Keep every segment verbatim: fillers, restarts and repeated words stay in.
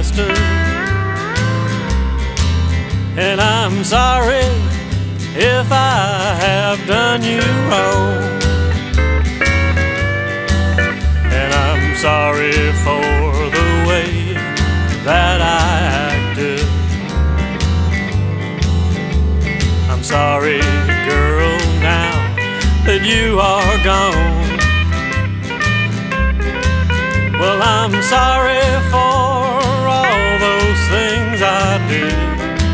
master. And I'm sorry if I have done you wrong. And I'm sorry for the way that I acted. I'm sorry, girl, now that you are gone. Well, I'm sorry for all those things I did.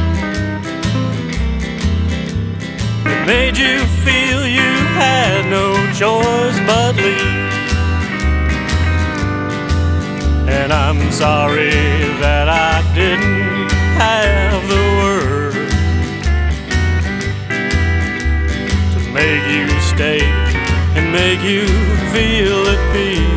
It made you feel you had no choice but leave. And I'm sorry that I didn't have the words to make you stay and make you feel at peace.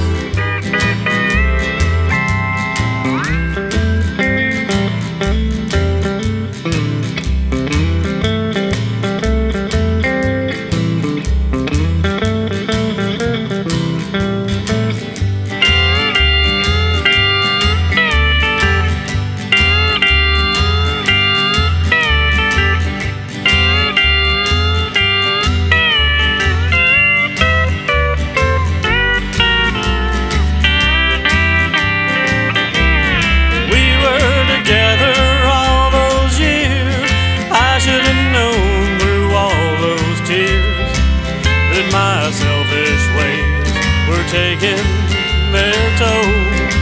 My selfish ways were taking their toll.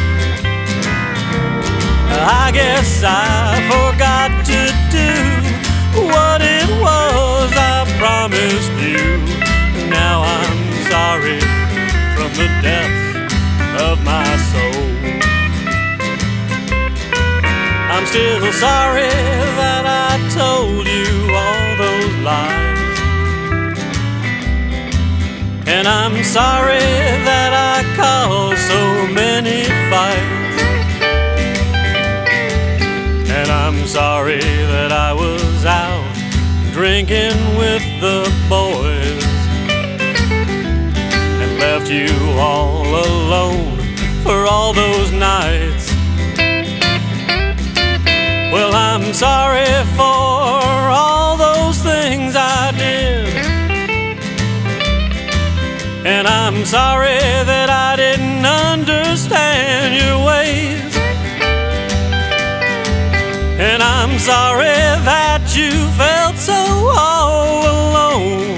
I guess I forgot to do what it was I promised you. Now I'm sorry from the depths of my soul. I'm still sorry that I told you all those lies. And I'm sorry that I caused so many fights. And I'm sorry that I was out drinking with the boys and left you all alone for all those nights. Well, I'm sorry for all those things I did. And I'm sorry that I didn't understand your ways. And I'm sorry that you felt so all alone.